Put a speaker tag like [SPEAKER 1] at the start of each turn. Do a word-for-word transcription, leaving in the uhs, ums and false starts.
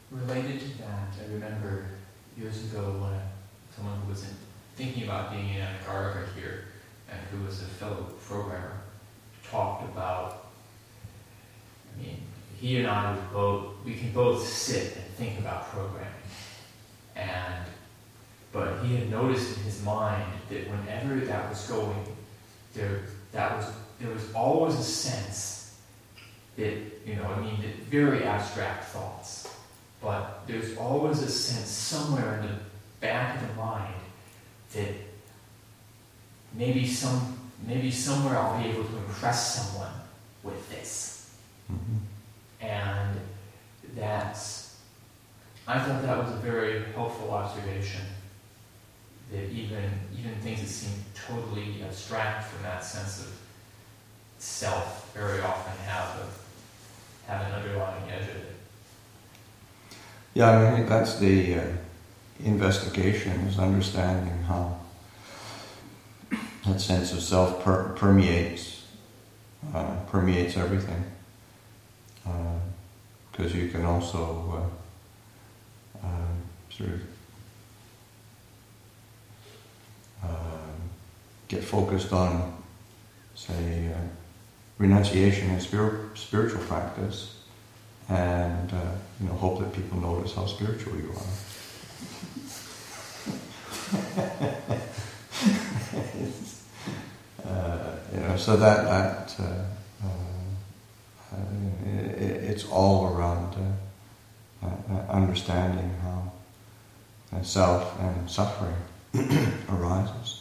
[SPEAKER 1] related to that, I remember years ago when someone who was in, thinking about being in Antarctica here, and who was a fellow programmer, talked about, I mean, he and I would both, we can both sit and think about programming. And, but he had noticed in his mind that whenever that was going, there, that was, there was always a sense that, you know, I mean, that very abstract thoughts, but there's always a sense somewhere in the back of the mind that maybe some, maybe somewhere I'll be able to impress someone with this. Mm-hmm. And that's, I thought that was a very helpful observation, that even even things that seem totally abstract from that sense of self very often have a, have an underlying edge of it.
[SPEAKER 2] Yeah, I think that's the uh, investigation, is understanding how that sense of self per- permeates uh, permeates everything. Because uh, you can also uh, uh, sort of uh, get focused on, say, uh, renunciation and spir- spiritual practice, and uh, you know, hope that people notice how spiritual you are. uh, you know, so that that uh, uh, it, it's all around uh, uh, understanding how uh, self and suffering arises.